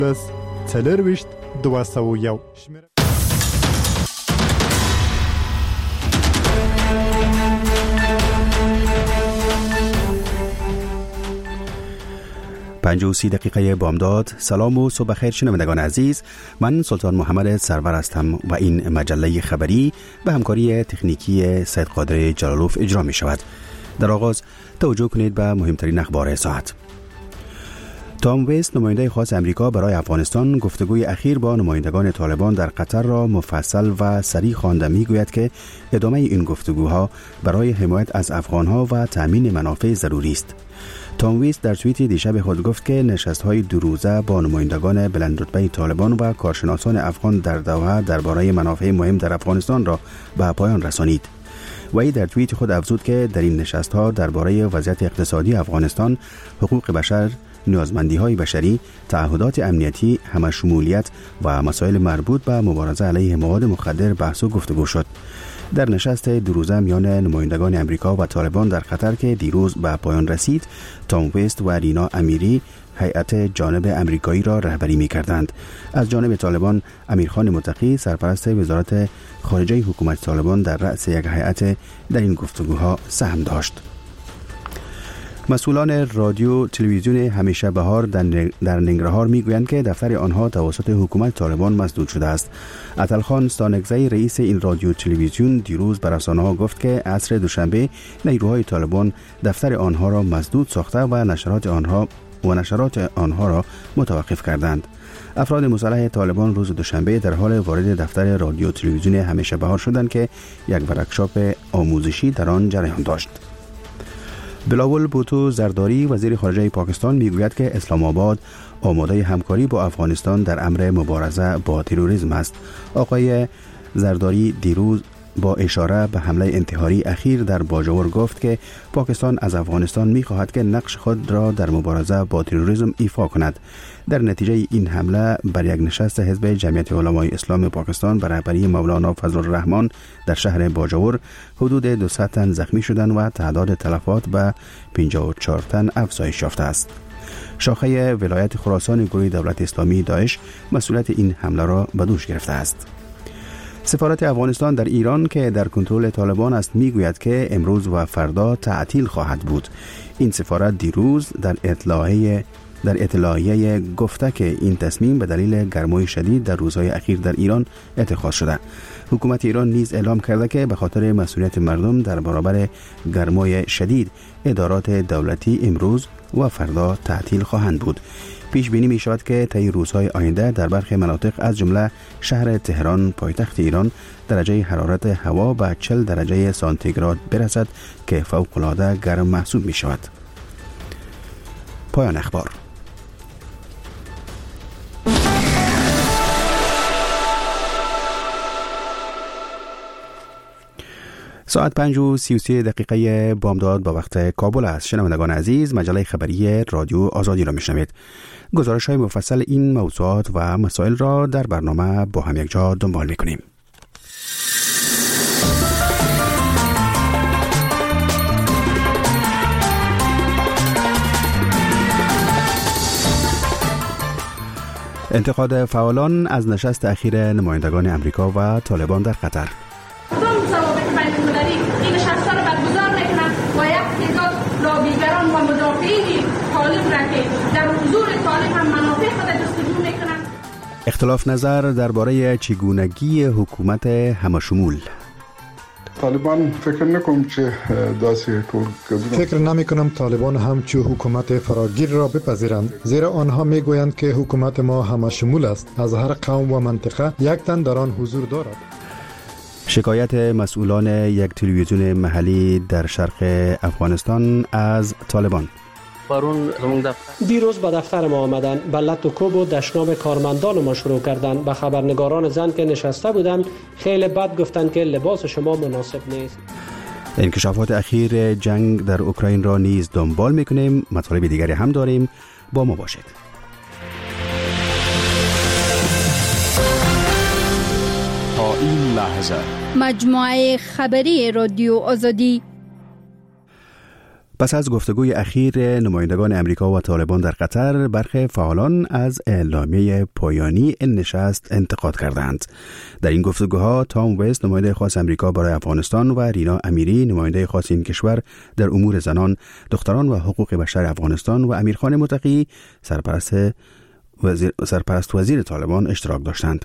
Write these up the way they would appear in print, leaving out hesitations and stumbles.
پلس تلرویشت 201 5:30 دقیقه بامداد. سلام و صبح خیر شنوندگان عزیز. من سلطان محمد سرور هستم و این مجله خبری به همکاری تکنیکی سید قادر جلالوف اجرا می شود. در آغاز توجه کنید به مهمترین اخبار ساعت. تام ویست نماینده خاص امریکا برای افغانستان گفتگوی اخیر با نمایندگان طالبان در قطر را مفصل و صریح خوانده میگوید که ادامه این گفتگوها برای حمایت از افغانها و تامین منافع ضروری است. تام ویست در توییتی دیشب خود گفت که نشست‌های دو روزه با نمایندگان بلندرتبه طالبان و کارشناسان افغان در دوحه درباره منافع مهم در افغانستان را به پایان رسانید. وی در توییت خود افزود که در این نشست‌ها درباره وضعیت اقتصادی افغانستان، حقوق بشر، نیازمندی‌های بشری، تعهدات امنیتی، همشمولیت و مسائل مربوط به مبارزه علیه مواد مخدر بحث و گفتگو شد. در نشست دو روزه میان نمایندگان امریکا و طالبان در قطر که دیروز به پایان رسید، تام ویست و رینا امیری هیئت جانب امریکایی را رهبری می‌کردند. از جانب طالبان امیرخان متقی سرپرست وزارت خارجه حکومت طالبان در رأس یک هیئت در این گفتگوها سهم داشت. مسئولان رادیو تلویزیون همیشه بهار در ننگرهار میگویند که دفتر آنها توسط حکومت طالبان مسدود شده است. عطلخان ستانکزی رئیس این رادیو تلویزیون دیروز بر رسانه‌ها گفت که عصر دوشنبه نیروهای طالبان دفتر آنها را مسدود ساخته و نشرات آنها را متوقف کردند. افراد مسلح طالبان روز دوشنبه در حال وارد دفتر رادیو تلویزیون همیشه بهار شدند که یک ورکشاپ آموزشی در آن جریان داشت. بلاول بوتو زرداری وزیر خارجه پاکستان میگوید که اسلام آباد آماده همکاری با افغانستان در امر مبارزه با تروریسم است. آقای زرداری دیروز با اشاره به حمله انتحاری اخیر در باجوور گفت که پاکستان از افغانستان می‌خواهد که نقش خود را در مبارزه با تروریسم ایفا کند. در نتیجه این حمله بر یک نشست حزب جمعیت علمای اسلام پاکستان بر رهبری مولانا فضل الرحمن در شهر باجوور حدود 200 تن زخمی شدند و تعداد تلفات به 54 تن افزایش یافته است. شاخه ولایت خراسان گروه دولت اسلامی داعش مسئولیت این حمله را به دوش گرفته است. سفارت افغانستان در ایران که در کنترل طالبان است میگوید که امروز و فردا تعطیل خواهد بود. این سفارت دیروز در اطلاعیه گفته که این تصمیم به دلیل گرمای شدید در روزهای اخیر در ایران اتخاذ شده. حکومت ایران نیز اعلام کرده که به خاطر مسئولیت مردم در برابر گرمای شدید ادارات دولتی امروز و فردا تعطیل خواهند بود. پیش بینی می شود که طی روزهای آینده در برخی مناطق از جمله شهر تهران پایتخت ایران درجه حرارت هوا به 40 درجه سانتیگراد برسد که فوق‌العاده گرم محسوب می شود. پایان اخبار. ساعت 5:33 دقیقه بامداد با وقت کابل است. شنوندگان عزیز، مجله خبری رادیو آزادی را میشنوید. گزارش های مفصل این موضوعات و مسائل را در برنامه با هم یک جا دنبال میکنیم. انتقاد فعالان از نشست اخیر نمایندگان امریکا و طالبان در قطر. این نشست‌ها را برگزار می‌کنند و یک تعداد لابیگران و مدافعین طالب را که در حضور طالب هم منافع خود جستجو می‌کنند. اختلاف نظر درباره چگونگی حکومت همشمول. طالبان فکر نکنم که داستی فکر نمی کنم طالبان همچو حکومت فراگیر را بپذیرند، زیرا آنها می گویند که حکومت ما همشمول است، از هر قوم و منطقه یک تن در آن حضور دارد. شکایت مسئولان یک تلویزیون محلی در شرق افغانستان از طالبان. دیروز به دفتر ما آمدن، به لط و کوب و دشنام کارمندان ما شروع کردند. به خبرنگاران زن که نشسته بودند خیلی بد گفتند که لباس شما مناسب نیست. انکشافات اخیر جنگ در اوکراین را نیز دنبال میکنیم. مطالب دیگری هم داریم، با ما باشید. تا این لحظه مجموعه خبری رادیو آزادی. پس از گفتگوی اخیر نمایندگان امریکا و طالبان در قطر، برخی فعالان از اعلامیه پایانی این نشست انتقاد کردند. در این گفتگوها تام وست، نماینده خاص امریکا برای افغانستان، و رینا امیری، نماینده خاص این کشور در امور زنان، دختران و حقوق بشر افغانستان، و امیرخان متقی، سرپرست وزیر طالبان اشتراک داشتند.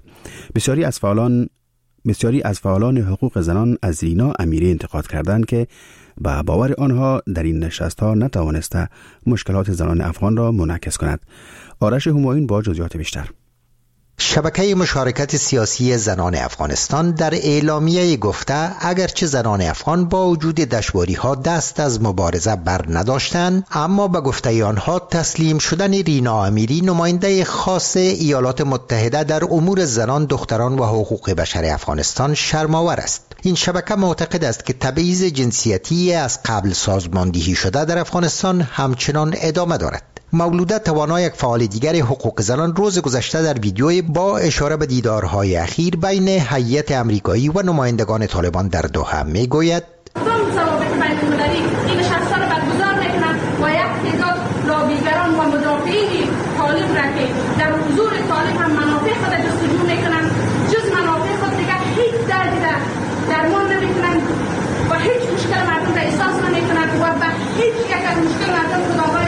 بسیاری از فعالان حقوق زنان از رینا امیری انتقاد کردند که با باور آنها در این نشست‌ها نتوانسته مشکلات زنان افغان را منعکس کند. آرش همایون با جزئیات بیشتر. شبکه مشارکت سیاسی زنان افغانستان در اعلامیه گفته اگرچه زنان افغان با وجود دشواری‌ها دست از مبارزه بر نداشتند، اما به گفته آنها تسلیم شدن رینا امیری، نماینده خاص ایالات متحده در امور زنان، دختران و حقوق بشر افغانستان، شرم‌آور است. این شبکه معتقد است که تبعیض جنسیتی از قبل سازماندهی شده در افغانستان همچنان ادامه دارد. مولوده توانا، یک فعال دیگر حقوق زنان، روز گذشته در ویدیوی با اشاره به دیدارهای اخیر بین هیئت امریکایی و نمایندگان طالبان در دوحه میگوید ضوابط بین‌المللی این نشست‌ها را برگزار می‌کنند و یک تعداد لابیگران و مدافعین طالب را که در حضور طالب هم منافع خود جستجو می‌کنند، جز منافع خود دیگر هیچ دردی درمان نمی‌کنند و هیچ مشکل مردم را احساس نمی‌کنند و به هیچ یک از مشکل مردم خداوند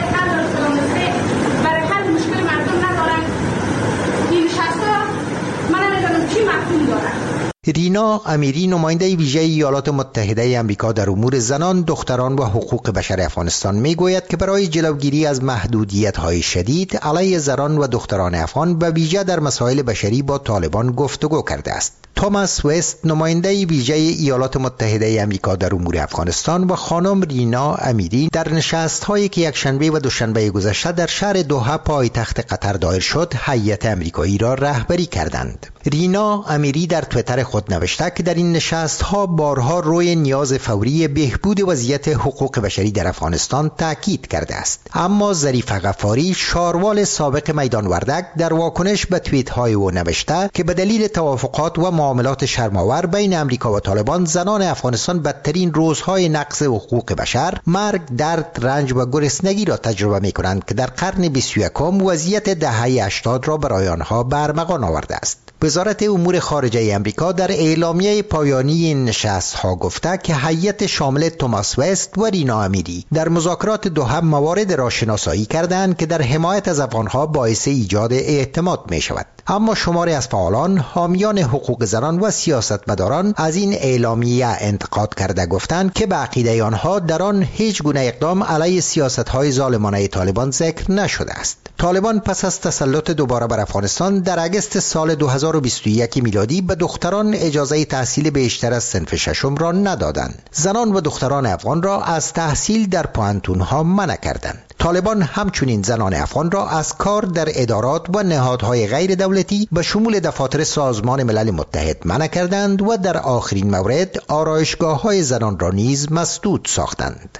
برای حل مشکل مردم ندارند. این نشست‌ها من نمی‌دانم چی مفهوم دارد. رینا امیری، نماینده ویژه ایالات متحده آمریکا در امور زنان، دختران و حقوق بشر افغانستان میگوید که برای جلوگیری از محدودیت‌های شدید علیه زنان و دختران افغان به ویژه در مسائل بشری با طالبان گفتگو کرده است. توماس وست، نماینده ویژه ایالات متحده آمریکا در امور افغانستان، و خانم رینا امیری در نشست‌هایی که یک شنبه و دوشنبه گذشته در شهر دوحه پایتخت قطر دایر شد، هیئت امریکایی را رهبری کردند. رینا امیری در توییتر خود نوشته که در این نشست‌ها بارها روی نیاز فوری بهبود وضعیت حقوق بشری در افغانستان تاکید کرده است. اما ظریف غفاری، شاروال سابق میدان وردک، در واکنش به توییت‌های او نوشته که به دلیل توافقات و معاملات شرم‌آور بین امریکا و طالبان، زنان افغانستان بدترین روزهای نقض حقوق بشر، مرگ، درد، رنج و گرسنگی را تجربه می‌کنند که در قرن 21 وضعیت دهه 80 را برای آنها به ارمغان آورده است. وزارت امور خارجه امریکا در اعلامیه پایانی این نشست‌ها گفته که هیئت شامل توماس وست و رینا امیری در مذاکرات دوحه موارد را شناسایی کردند که در حمایت از افغان‌ها باعث ایجاد اعتماد می‌شود. اما شماری از فعالان، حامیان حقوق زنان و سیاستمداران از این اعلامیه انتقاد کرده گفتند که به عقیده آنها در آن هیچ گونه اقدام علیه سیاست‌های ظالمانه طالبان ذکر نشده است. طالبان پس از تسلط دوباره بر افغانستان در اگست سال 2021 میلادی به دختران اجازه تحصیل بیشتر از صنف ششم را ندادند. زنان و دختران افغان را از تحصیل در پوهنتون‌ها منع کردند. طالبان همچنین زنان افغان را از کار در ادارات و نهادهای غیر دولتی به شمول دفاتر سازمان ملل متحد منع کردند و در آخرین مورد آرایشگاه‌های زنان را نیز مسدود ساختند.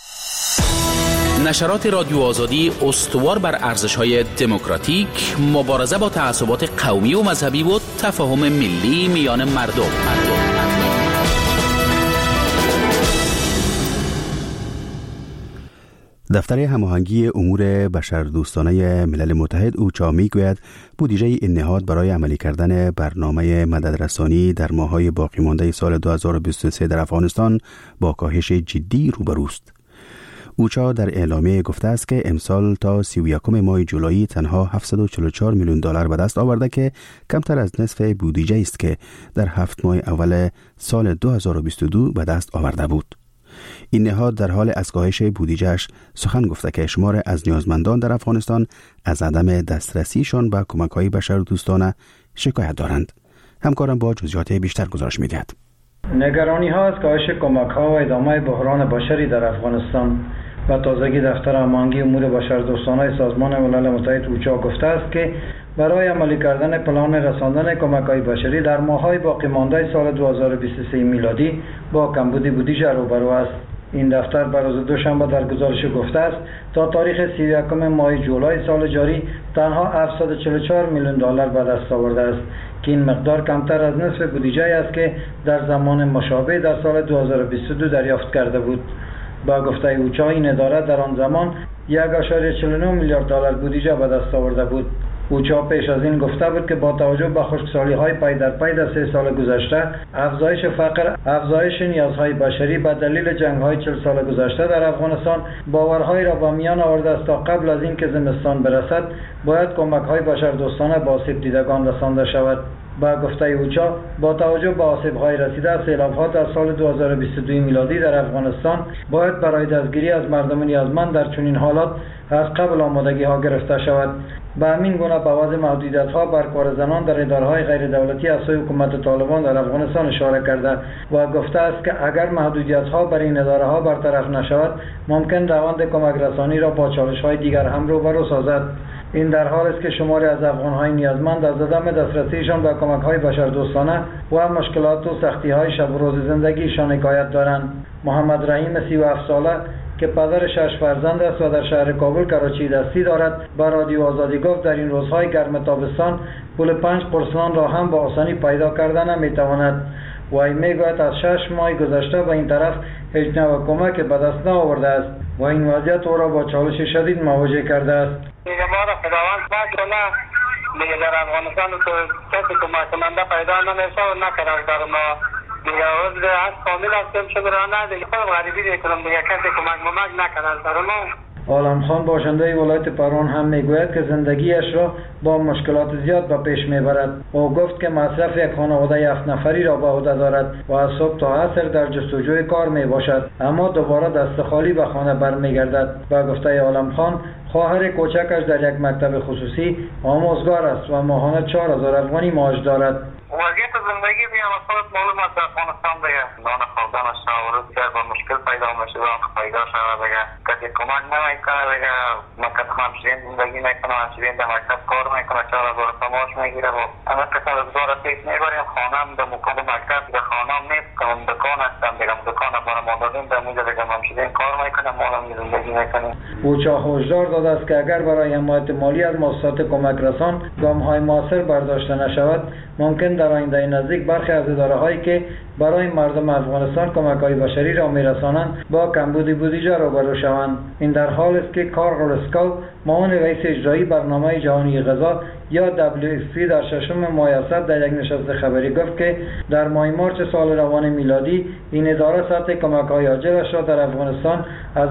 نشرات رادیو آزادی استوار بر ارزش‌های دموکراتیک، مبارزه با تعصبات قومی و مذهبی و تفاهم ملی میان مردم. دفتر هماهنگی امور بشردوستانه ملل متحد اوچا میگوید بودجه این نهاد برای عملی کردن برنامه مددرسانی در ماه‌های باقی مانده سال 2023 در افغانستان با کاهش جدی روبروست. اوچا در اعلامیه گفته است که امسال تا 31 ماه جولای تنها 744 میلیون دلار به دست آورده که کمتر از نصف بودجه است که در 7 ماه اول سال 2022 به دست آورده بود. این نهاد در حال از کاهش بودجه‌اش سخن گفته که شمار از نیازمندان در افغانستان از عدم دسترسیشان به کمک‌های بشردوستانه شکایت دارند. همکارم با جزئیات بیشتر گزارش می‌دهد. نگرانی‌ها از کاهش کمک‌ها و ادامه بحران بشری در افغانستان و تازگی دفتر هماهنگی امور بشردوستانه سازمان ملل متحد اوچا گفته است که برای عملی کردن پلان رساندن کمک‌های بشری در ماه‌های باقی مانده سال 2023 میلادی با کمبود بودجه روبرو است. این دفتر بر روز دوشنبه در گزارش گفته است تا تاریخ 31 ماه جولای سال جاری تنها 744 میلیون دلار به دست آورده است که این مقدار کمتر از نصف بودجه است که در زمان مشابه در سال 2022 دریافت کرده بود. با گفته اوچا این اداره در آن زمان 1.49 میلیارد دلار بودجه به دست آورده بود. اوچا پیش از این گفته بود که با توجه به خشکسالی‌های پی در پی در 3 سال گذشته، افزایش فقر، افزایش نیازهای بشری به دلیل جنگ‌های 40 سال گذشته در افغانستان، باورهایی را با میان آورده است تا قبل از اینکه زمستان برسد باید کمک‌های بشردوستانه به آسیب دیدگان رسانده شود. با گفته اوچا با توجه به آسیب‌های رسیده از سیلاب‌ها در سال 2022 میلادی در افغانستان باید برای دستگیری از مردم نیازمند در چنین حالات از قبل آمادگی‌ها گرفته شود. به همین گونه به وضع محدودیت‌ها بر کار زنان در اداره‌های غیر دولتی از سوی حکومت طالبان در افغانستان اشاره کرده و گفته است که اگر محدودیت‌ها بر این اداره‌ها برطرف نشود ممکن روند کمک رسانی را با چالش‌های دیگر هم روبرو سازد. این در حال است که شماری از افغان‌های نیازمند از عدم دسترسیشان به کمک‌های بشردوستانه و مشکلات و سختی‌های شب و روز زندگیشان حکایت دارند. محمد رحیم 37 ساله که پدر 6 فرزند است و در شهر کابل کراچی دستی دارد با رادیو آزادی گفت در این روزهای گرم تابستان پول 5 قرص را هم با آسانی پیدا کردن نمی‌تواند. و میگوید از 6 ماه گذشته به این طرف هیچ نوع کمک به دست نآورده است و این وضعیت او را با چالش شدید مواجه کرده است. ما را خداوند باشه دیگه در افغانستان تو کسی کمک کننده پیدا نمیشه و نکرد در ما دیگه از کامل هستیم شده را نه دیگه خود غریبی دیگه دیگه کسی کمک نکرد در ما. عالم خان باشنده ولایت پروان هم میگوید که زندگیش را با مشکلات زیاد به پیش میبرد. او گفت که مصرف یک خانواده 7 نفری را به عهده دارد و از صبح تا عصر در جستجوی کار میباشد اما دوباره دست خالی به خانه برمیگردد. با گفته عالم خان خواهر کوچکش در یک مکتب خصوصی آموزگار است و ماهانه 4000 افغانی معاش دارد. وضعیت زندگی بیان خودت معلوم است در افغانستان دیگه نان خوردنش ناورد که با مشکل پیدا میشه و پیدا شده دیگه کسی کمک نمیکنه دیگه مکتب همچنین زندگی میکنه همچنین در مکتب کار میکنه 4000 تماش میگیره و اما که سر بزار پیش میبریم خانم در مکان مکتب در خانم نیست کنم دکان هستم دیگه دکان برای ما دادیم در موجه دیگه همچنین کار میکنم مالم زندگی میکنیم. اوچا هشدار داده است که اگر برای حمایت مالی از مؤسسات کمک رسان گام‌های موثر برداشته نشود ممکن در آینده نزدیک برخی از اداره‌هایی که برای مردم افغانستان کمک‌های بشری را می‌رسانند با کمبود بودجه روبرو شوند. این در حال است که کارل اسکاو معاون رئیس اجرایی برنامه جهانی غذا یا WFP در 6 ماه اسد در یک نشست خبری گفت که در ماه مارس سال روان میلادی این اداره سطح کمک‌های عاجلش را در افغانستان از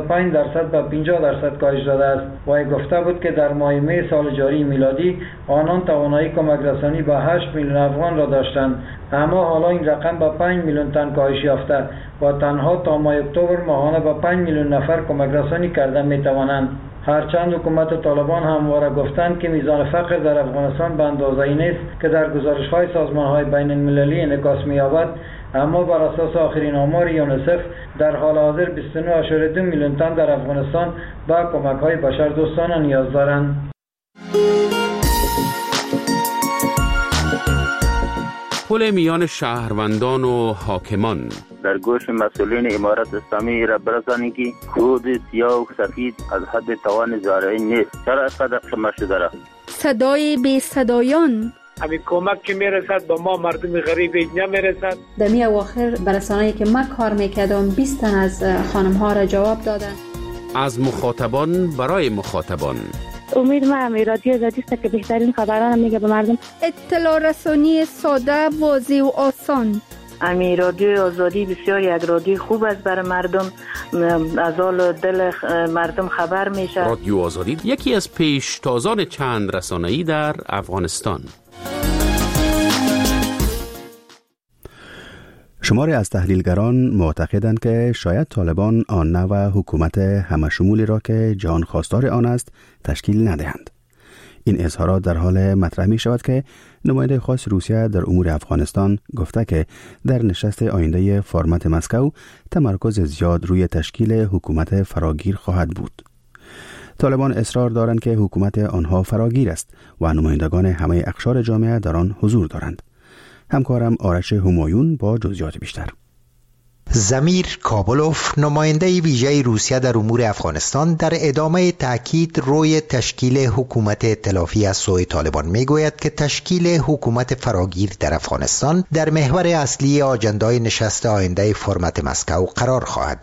75% به 50% کاهش داده است و گفته بود که در ماه می سال جاری میلادی آنان توانایی کمک رسانی به 8 میلیون افغان را داشتند اما حالا این رقم به 5 میلیون تن کاهش یافته و تنها تا ماه اکتبر ماهانه به 5 میلیون نفر کمک رسانی کردن می‌توانند. هرچند حکومت طالبان همواره گفتند که میزان فقر در افغانستان به اندازه‌ای نیست که در گزارش‌های سازمان‌های بین‌المللی انعکاس می‌یابد اما بر اساس آخرین آمار یونیسف در حال حاضر 29.2 میلیون تن در افغانستان به کمک‌های بشردوستانه نیاز دارند. پل میان شهروندان و حاکمان در گوش مسئولین امارت اسلامی را برسانید که کود سیاه و سفید از حد توان زارعین نیست. چرا اینقدر کم شده را؟ صدای بی صدایان همین کمک که میرسد با ما مردم غریب نمیرسد. در می اواخر برسانه‌ای که من کار میکردم 20 تن از خانم ها را جواب دادن. از مخاطبان برای مخاطبان امید ما رادیو آزادی است که بهترین خبران میگه به مردم. اطلاع رسانی ساده، واضح و آسان. رادیو آزادی بسیار یک رادیو خوب است برای مردم، از حال دل مردم خبر میشه. رادیو آزادی یکی از پیشتازان چند رسانه‌ای در افغانستان. شماری از تحلیلگران معتقدند که شاید طالبان آن نوع حکومت همشمولی را که جهان خواستار آن است تشکیل ندهند. این اظهارات در حال مطرح می شود که نماینده خاص روسیه در امور افغانستان گفته که در نشست آینده فرمت مسکو تمرکز زیاد روی تشکیل حکومت فراگیر خواهد بود. طالبان اصرار دارند که حکومت آنها فراگیر است و نمایندگان همه اقشار جامعه در آن حضور دارند. همکارم آرش همایون با جزئیات بیشتر. زمیر کابلوف نماینده ویژه روسیه در امور افغانستان در ادامه تاکید روی تشکیل حکومت ائتلافی از سوی طالبان میگوید که تشکیل حکومت فراگیر در افغانستان در محور اصلی آجندای نشست آینده فرمت مسکو قرار خواهد داشت.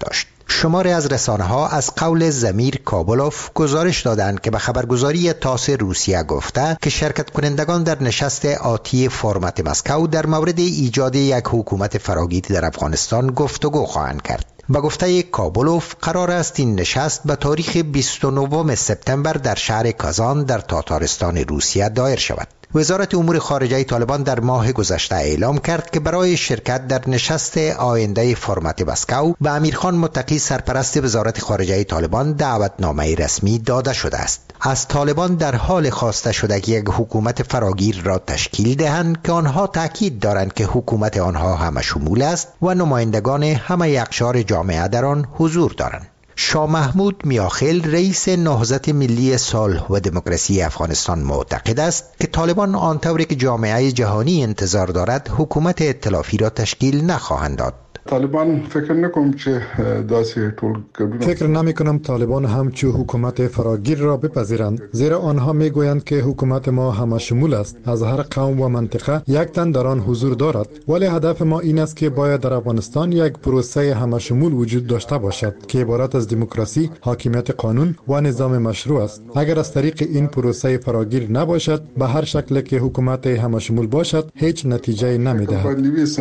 شماری از رسانه‌ها از قول ضمیر کابلوف گزارش دادند که به خبرگزاری تاس روسیه گفته که شرکت کنندگان در نشست آتی فرمت مسکو در مورد ایجاد یک حکومت فراگیر در افغانستان گفتگو خواهند کرد. به گفته کابلوف قرار است این نشست به تاریخ 29 سپتامبر در شهر کازان در تاتارستان روسیه دایر شود. وزارت امور خارجه طالبان در ماه گذشته اعلام کرد که برای شرکت در نشست آینده فرمت مسکو به امیرخان متقی سرپرست وزارت خارجه طالبان دعوتنامه رسمی داده شده است. از طالبان در حال خواسته شده که یک حکومت فراگیر را تشکیل دهند که آنها تاکید دارند که حکومت آنها همه شمول است و نمایندگان همه اقشار جامعه در آن حضور دارند. شاه محمود میاخیل رئیس نهضت ملی صلح و دموکراسی افغانستان معتقد است که طالبان آنطوری که جامعه جهانی انتظار دارد حکومت ائتلافی را تشکیل نخواهند داد. طالبان فکر نکنم که داسې ټول فکر نمی کنم طالبان همچو حکومت فراگیر را بپذیرند، زیرا آنها می گویند که حکومت ما همه شمول است، از هر قوم و منطقه یک تن در آن حضور دارد. ولی هدف ما این است که باید در افغانستان یک پروسه همه شمول وجود داشته باشد که عبارت از دموکراسی، حاکمیت قانون و نظام مشروع است. اگر از طریق این پروسه فراگیر نباشد، به هر شکل که حکومت همه شمول باشد هیچ نتیجه نمیدهد.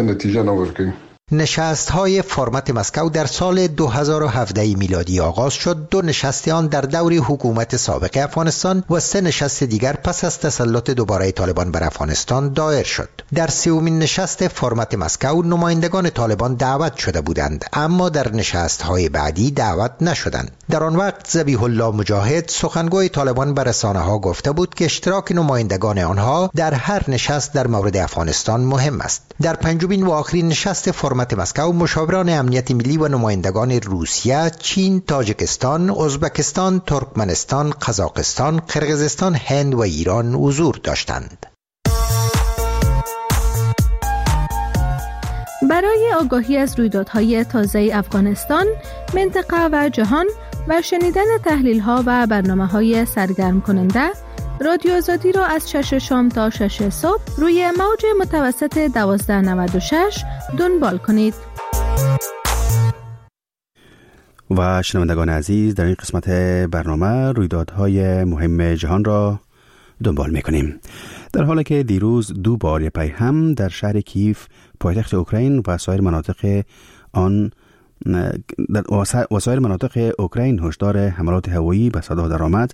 نشست‌های فرمت مسکو در سال 2017 میلادی آغاز شد. 2 نشست آن در دور حکومت سابق افغانستان و 3 نشست دیگر پس از تسلط دوباره طالبان بر افغانستان دایر شد. در 3مین نشست فرمت مسکو نمایندگان طالبان دعوت شده بودند، اما در نشست‌های بعدی دعوت نشدند. در آن وقت ذبیح الله مجاهد سخنگوی طالبان بر رسانه‌ها گفته بود که اشتراک نمایندگان آنها در هر نشست در مورد افغانستان مهم است. در 5مین و آخرین نشست فرمت مسکو مشاوران امنیت ملی و نمایندگان روسیه، چین، تاجیکستان، ازبکستان، ترکمنستان، قزاقستان، قرقیزستان، هند و ایران حضور داشتند. برای آگاهی از رویدادهای تازه افغانستان، منطقه و جهان و شنیدن تحلیل‌ها و برنامه‌های سرگرم کننده، رادیو آزادی را از 6 شام تا 6 صبح روی موج متوسط 1296 دنبال کنید. و شنوندگان عزیز، در این قسمت برنامه رویدادهای مهم جهان را دنبال می‌کنیم. در حالی که دیروز 2 بار پی هم در شهر کیف پایتخت اوکراین و سایر مناطق اوکراین هشدار حملات هوایی به صدا درآمد.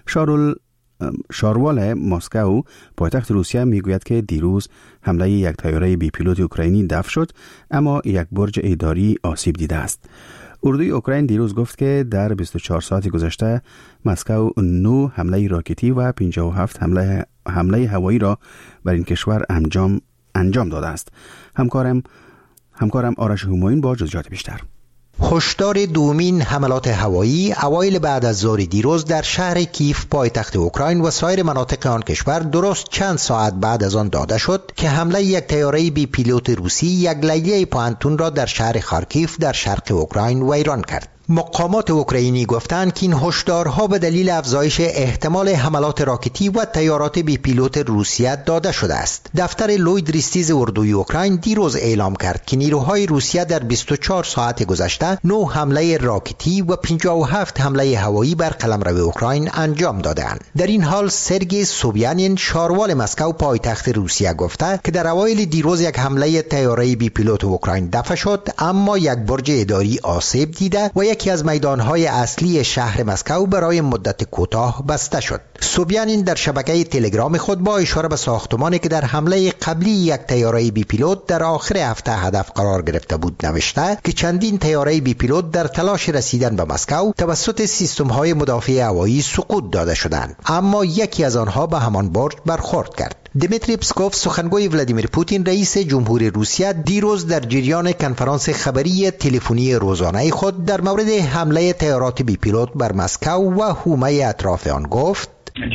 شاروال مسکو پایتخت روسیه میگوید که دیروز حمله یک طیاره بی پیلوت اوکراینی دفع شد، اما یک برج اداری آسیب دیده است. اردوی اوکراین دیروز گفت که در 24 ساعت گذشته مسکو 9 حمله راکتی و 57 حمله هوایی را بر این کشور انجام داده است. همکارم آرش همایون با جزئیات بیشتر. هشدار دومین حملات هوایی اوایل بعد از ظهر دیروز در شهر کیف پایتخت اوکراین و سایر مناطق آن کشور درست چند ساعت بعد از آن داده شد که حمله یک طیاره بی پیلوت روسی یک لیلیه پانتون را در شهر خارکیف در شرق اوکراین ویران کرد. مقامات اوکراینی گفتند که این هشدارها به دلیل افزایش احتمال حملات راکتی و طیارات بی پیلوت روسیه داده شده است. دفتر لوید ریستیز اردوی اوکراین دیروز اعلام کرد که نیروهای روسیه در 24 ساعت گذشته 9 حمله راکتی و 57 حمله هوایی بر قلمرو اوکراین انجام دادند. در این حال سرگئی سوبیانین شاروال مسکو پایتخت روسیه گفته که در اوایل دیروز یک حمله طیاره بی پیلوت اوکراین دفع شد، اما یک برج اداری آسیب دیده و یکی از میدانهای اصلی شهر مسکو برای مدت کوتاه بسته شد. سوبیانین در شبکه تلگرام خود با اشاره به ساختمانی که در حمله قبلی یک طیاره بی پیلوت در آخر هفته هدف قرار گرفته بود نوشته که چندین طیاره بی پیلوت در تلاش رسیدن به مسکو توسط سیستم‌های مدافع هوایی سقوط داده شدند، اما یکی از آنها به همان برج برخورد کرد. دمیتری پسکوف سخنگوی ولادیمیر پوتین رئیس جمهوری روسیه دیروز در جریان کنفرانس خبری تلفنی روزانه خود در مورد حمله طیارات بی پیلوت بر مسکو و حومه اطراف آن گفت: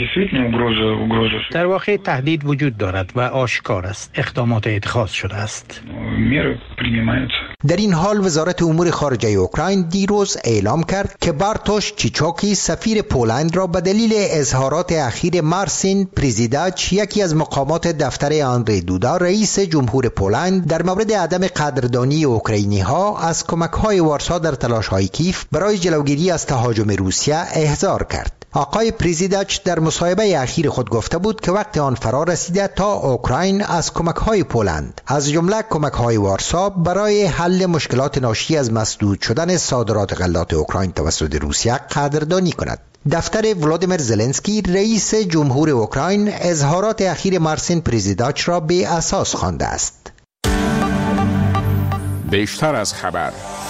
در واقع تهدید وجود دارد و آشکار است. اقدامات اتخاذ شده است. در این حال وزارت امور خارجه اوکراین دیروز اعلام کرد که بارتوش چیچوکی سفیر پولند را به دلیل اظهارات اخیر مارسین پریزیداچ، یکی از مقامات دفتر آندری دودا رئیس جمهور پولند، در مورد عدم قدردانی اوکراینی ها از کمک های وارسا در تلاش های کیف برای جلوگیری از تهاجم روسیه احضار کرد. آقای پریزیداچ در مصاحبه اخیر خود گفته بود که وقت آن فرا رسیده تا اوکراین از کمک‌های پولند، از جمله کمک‌های وارسا، برای حل مشکلات ناشی از مسدود شدن صادرات غلات اوکراین توسط روسیه قدردانی کند. دفتر ولادیمیر زلنسکی رئیس جمهور اوکراین اظهارات اخیر مارسین پریزیداچ را به اساس خوانده است. بیشتر از خبر.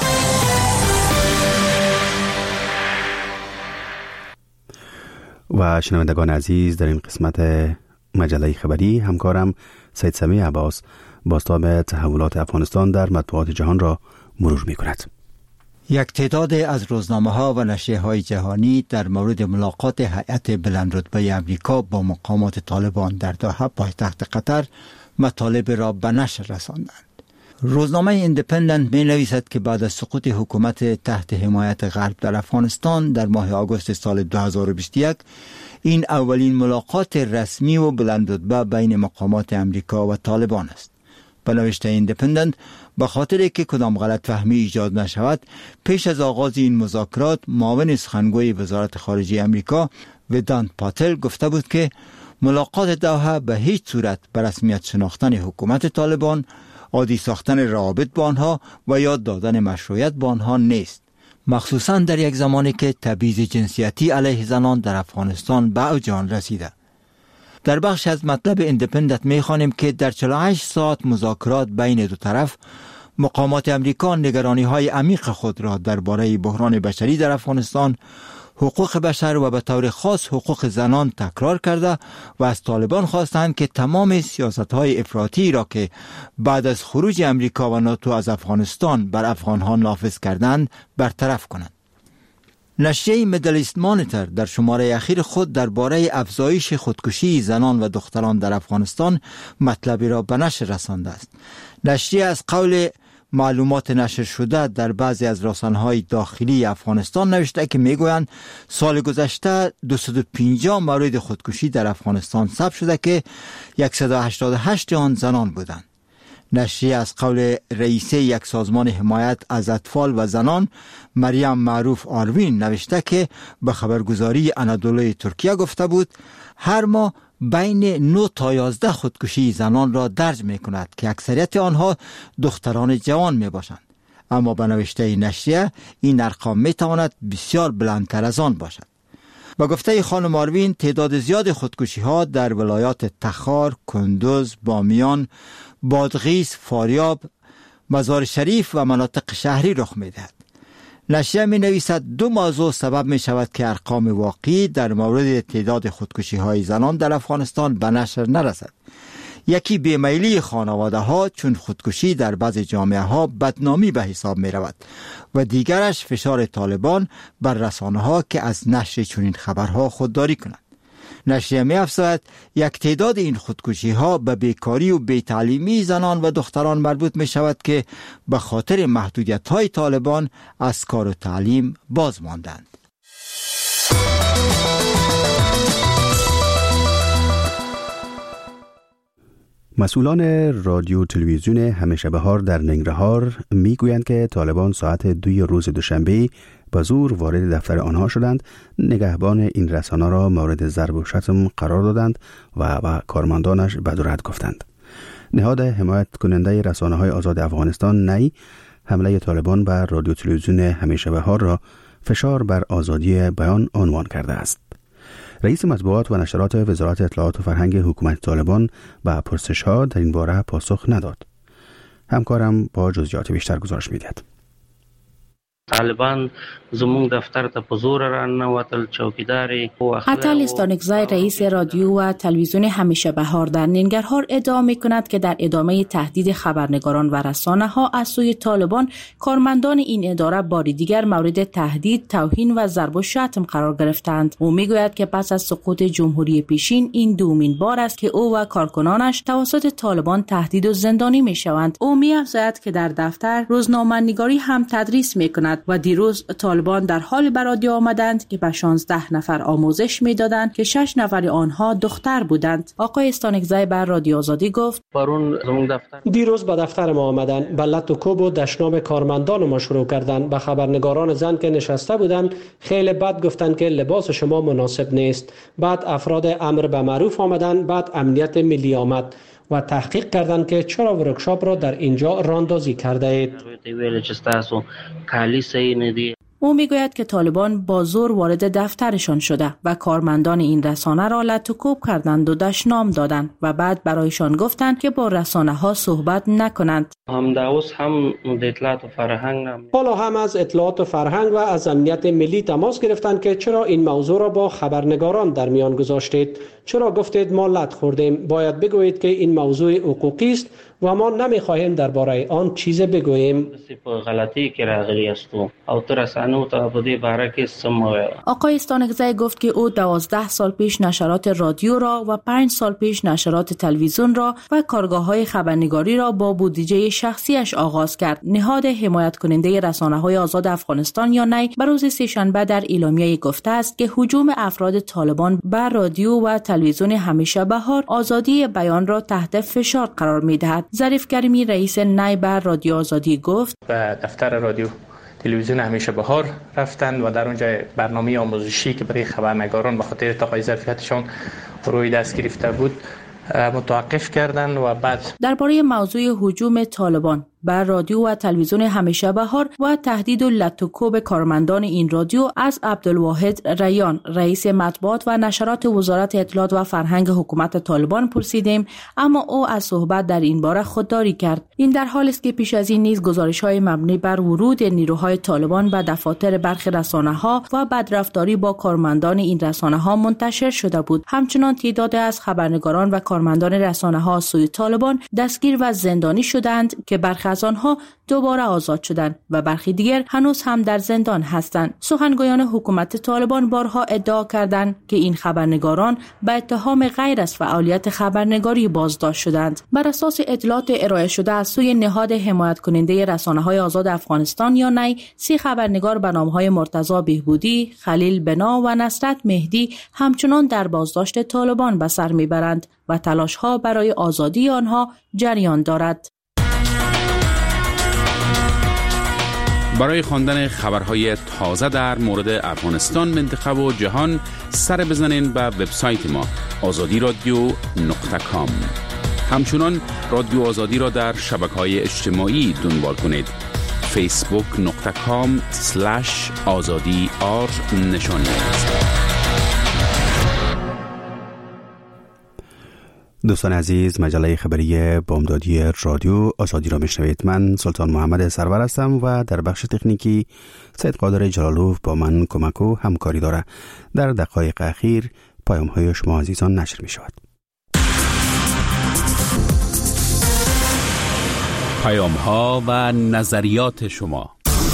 و شنوندگان عزیز، در این قسمت مجله خبری همکارم سید سمی عباس بازتاب تحولات افغانستان در مطبوعات جهان را مرور می کند. یک تعداد از روزنامه‌ها و نشریه‌های جهانی در مورد ملاقات هیئت بلندرتبه آمریکا با مقامات طالبان در دوحه پایتخت قطر مطالب را به نشر رساندند. روزنامه ایندیپندنت می نویسد که بعد از سقوط حکومت تحت حمایت غرب در افغانستان در ماه آگوست سال 2021 این اولین ملاقات رسمی و بلندرتبه بین مقامات امریکا و طالبان است. به نوشته ایندیپندنت، به خاطر که کدام غلط فهمی ایجاد نشود، پیش از آغاز این مذاکرات معاون سخنگوی وزارت خارجه امریکا ودانت پاتل گفته بود که ملاقات دوحه به هیچ صورت به رسمیت شناختن حکومت طالبان، عادی ساختن روابط با آنها و یاد دادن مشروعیت با آنها نیست، مخصوصا در یک زمانی که تبعیض جنسیتی علیه زنان در افغانستان به اوج آن رسیده. در بخش از مطلب ایندیپندنت می‌خوانیم که در 48 ساعت مذاکرات بین دو طرف، مقامات امریکا نگرانی‌های عمیق خود را درباره بحران بشری در افغانستان، حقوق بشر و به طور خاص حقوق زنان تکرار کرده و از طالبان خواستند که تمام سیاست‌های افراطی را که بعد از خروج امریکا و ناتو از افغانستان بر افغان‌ها نافذ کردند برطرف کنند. نشریه میدل ایست مانیتور در شماره اخیر خود درباره افزایش خودکشی زنان و دختران در افغانستان مطلبی را به نشر رسانده است. نشریه از قول معلومات نشر شده در بعضی از رسانه‌های داخلی افغانستان نوشته که میگویند سال گذشته 250 مورد خودکشی در افغانستان ثبت شده که 188 آن زنان بودند. نشریه از قول رئیسه یک سازمان حمایت از اطفال و زنان مریم معروف آروین نوشته که به خبرگزاری انادولوی ترکیه گفته بود هر ماه بین 9 تا 11 خودکشی زنان را درج می کند که اکثریت آنها دختران جوان می باشند. اما به نوشته نشریه این ارقام می تواند بسیار بلندتر از آن باشد. با گفته خانم آروین تعداد زیاد خودکشی ها در ولایات تخار، کندوز، بامیان، بادغیس، فاریاب، مزار شریف و مناطق شهری رخ می دهد. نشریه می نویسد 2 موضوع سبب می شود که ارقام واقعی در مورد تعداد خودکشی های زنان در افغانستان به نشر نرسد. یکی بیمیلی خانواده ها چون خودکشی در بعض جامعه ها بدنامی به حساب می رود و دیگرش فشار طالبان بر رسانه ها که از نشر چنین خبرها خودداری کنند. نشریه می افزاید یک تعداد این خودکشی ها به بیکاری و بی‌تعلیمی زنان و دختران مربوط می شود که به خاطر محدودیت های طالبان از کار و تعلیم باز ماندند. مسئولان رادیو تلویزیون همیشه بهار در ننگرهار میگویند که طالبان ساعت 2 روز دوشنبه به زور وارد دفتر آنها شدند، نگهبان این رسانه را مورد ضرب و شتم قرار دادند و کارمندانش بد و رد گفتند. نهاد حمایت کننده رسانه های آزاد افغانستان نی حمله طالبان بر رادیو تلویزیون همیشه بهار را فشار بر آزادی بیان عنوان کرده است. رئیس مطبوعات و نشرات وزارت اطلاعات و فرهنگ حکومت طالبان به پرسش‌ها در این باره پاسخ نداد. همکارم با جزئیات بیشتر گزارش می‌دهد. طالبان زمون دفتر ته په زور راننوتل، چوکیداری. اتل استانکزای رئیس رادیو و تلویزیون همیشه بهار در ننگرهار ادعا می‌کند که در ادامه تهدید خبرنگاران و رسانه‌ها از سوی طالبان، کارمندان این اداره بار دیگر مورد تهدید، توهین و ضرب و شتم قرار گرفتند. او میگوید که پس از سقوط جمهوری پیشین این دومین بار است که او و کارکنانش توسط طالبان تهدید و زندانی می‌شوند. او می‌افزاید که در دفتر روزنامه‌نگاری هم تدریس می‌کند و دیروز طالبان در حال به رادیو آمدند که به 16 نفر آموزش میدادند که 6 نفر آنها دختر بودند. آقای استانکزای بر رادیو آزادی گفت: دیروز به دفتر ما آمدند، به لط و کوب و دشنام کارمندان ما شروع کردند. به خبرنگاران زن که نشسته بودند خیلی بد گفتند که لباس شما مناسب نیست. بعد افراد امر به معروف آمدند، بعد امنیت ملی آمد و تحقیق کردند که چرا ورکشاپ را در اینجا راندازی کرده اید. او میگوید که طالبان با زور وارد دفترشان شده و کارمندان این رسانه را لط و کوب کردند و دشنام دادند و بعد برایشان گفتند که با رسانه ها صحبت نکنند. حالا هم از اطلاعات و فرهنگ و از امنیت ملی تماس گرفتند که چرا این موضوع را با خبرنگاران در میان گذاشتید؟ چرا گفتید ما لط خوردیم؟ باید بگویید که این موضوع حقوقی است و ما نمیخواهیم درباره آن چیز بگوییم. آقای استانکزای گفت که او 12 سال پیش نشرات رادیو را و 5 سال پیش نشرات تلویزیون را و کارگاه‌های خبرنگاری را با بودجه شخصیش آغاز کرد. نهاد حمایت کننده رسانه‌های آزاد افغانستان یا نی بر روز سه‌شنبه در اعلامیه گفته است که هجوم افراد طالبان بر رادیو و تلویزیون همیشه بهار آزادی بیان را تحت فشار قرار می‌دهد. ظریف کریمی رئیس نی بر رادیو آزادی گفت: به دفتر رادیو تلویزیون همیشه بهار رفتند و در اونجا برنامه آموزشی که برای خبرنگاران به خاطر تقاضای ظرفیتشان روی دست گرفته بود متوقف کردند و بعد درباره موضوع هجوم طالبان بر رادیو و تلویزیون همیشه بهار و تهدید و لط و کوب کارمندان این رادیو از عبدالواحد ریان رئیس مطبوعات و نشرات وزارت اطلاعات و فرهنگ حکومت طالبان پرسیدیم، اما او از صحبت در این باره خودداری کرد. این در حالی است که پیش از این نیز گزارش‌های مبنی بر ورود نیروهای طالبان به دفاتر برخی رسانه‌ها و بدرفتاری با کارمندان این رسانه‌ها منتشر شده بود. همچنان تعدادی از خبرنگاران و کارمندان رسانه‌ها از سوی طالبان دستگیر و زندانی شدند که برخی از آنها دوباره آزاد شدند و برخی دیگر هنوز هم در زندان هستند. سخنگویان حکومت طالبان بارها ادعا کردند که این خبرنگاران به اتهام غیر از فعالیت خبرنگاری بازداشت شدند. بر اساس اطلاعات ارائه شده از سوی نهاد حمایت کننده رسانه‌های آزاد افغانستان یا نی، 30 خبرنگار به نام‌های مرتضی بهبودی، خلیل بنا و نصرت مهدی همچنان در بازداشت طالبان به سر میبرند و تلاش‌ها برای آزادی آنها جریان دارد. برای خواندن خبرهای تازه در مورد افغانستان، منطقه و جهان سر بزنین به وبسایت ما azadi.radio.com. همچنان رادیو آزادی را در شبکه‌های اجتماعی دنبال کنید. facebook.com/azadi_r دوستان عزیز، مجله خبری بامدادی رادیو آزادی را میشنوید. من سلطان محمد سرور هستم و در بخش تکنیکی سید قادر جلالوف با من کمک و همکاری داره. در دقایق اخیر پیام های شما عزیزان نشر می شود. پیام ها و نظریات شما.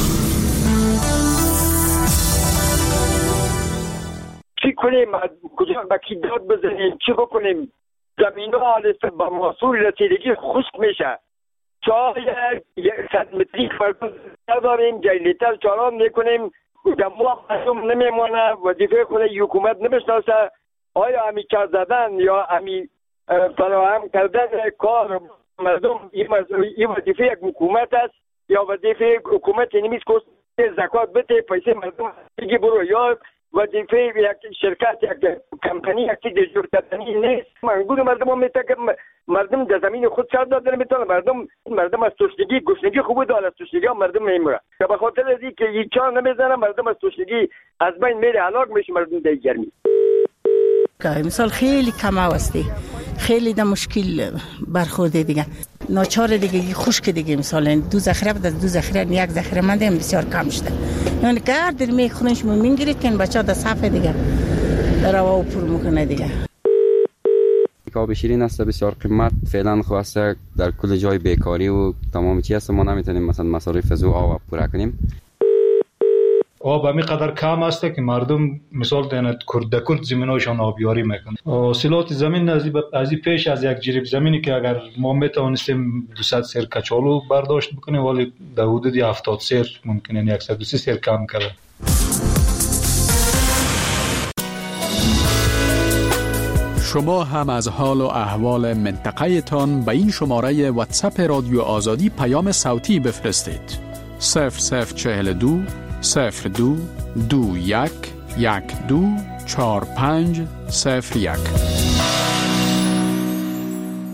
چی کنیم؟ کجا با کی داد بزنیم؟ چی بکنیم؟ زمین ها با محصول رسیدگی خشک میشه. شاید 100 متری فرق نداریم، جلیتر چالان میکنیم، دموع مردم نمیمانه، وظیفه خود حکومت نمیشناسه. آیا همی کار زدن یا همی فراهم کردن کار مردم این وظیفه یک حکومت است یا وظیفه حکومت نمیست که زکات بده پیسه مردم بگی برو، یا وظیفه یک شرکت یک کمپانی یک چیز جور کردنی نیست. منگون مردم هم میتونه که مردم در زمین خود کار دادن میتونه، مردم از تشنگی گشنگی خوب داره، از تشنگی هم مردم میمیره که به خاطر از اینکه یک چار نمیزنه مردم از تشنگی از بین میره، هلاک میشه مردم در گرمی. مثال خیلی کم هستی، خیلی در مشکل برخورده دیگه. ناچار دیگه خشک دیگه مثلا دو ذخیره بود، از دو ذخیره یک ذخیره مانده بسیار کم شده. یعنی که هر در میخونش میگیرید که بچه‌ها در صفحه دیگه در روا پر میکنه دیگه. آب شیرین است بسیار قیمت، فعلا خواسته در کل جای بیکاری و تمام چیز است، ما نمیتونیم مثلا مصارف از آب پورا کنیم. آب همی قدر کم است که مردم مثال دهند کرد زمیناشان آبیاری میکنند. حاصلات زمین از پیش از یک جریب زمینی که اگر ما میتوانستیم 200 سیر کچالو برداشت بکنیم ولی در حدود 70 سیر ممکنه 130 سیر کم کرده. شما هم از حال و احوال منطقه تان به این شماره واتساپ رادیو آزادی پیام صوتی بفرستید. 0042 02 21 12 45 01.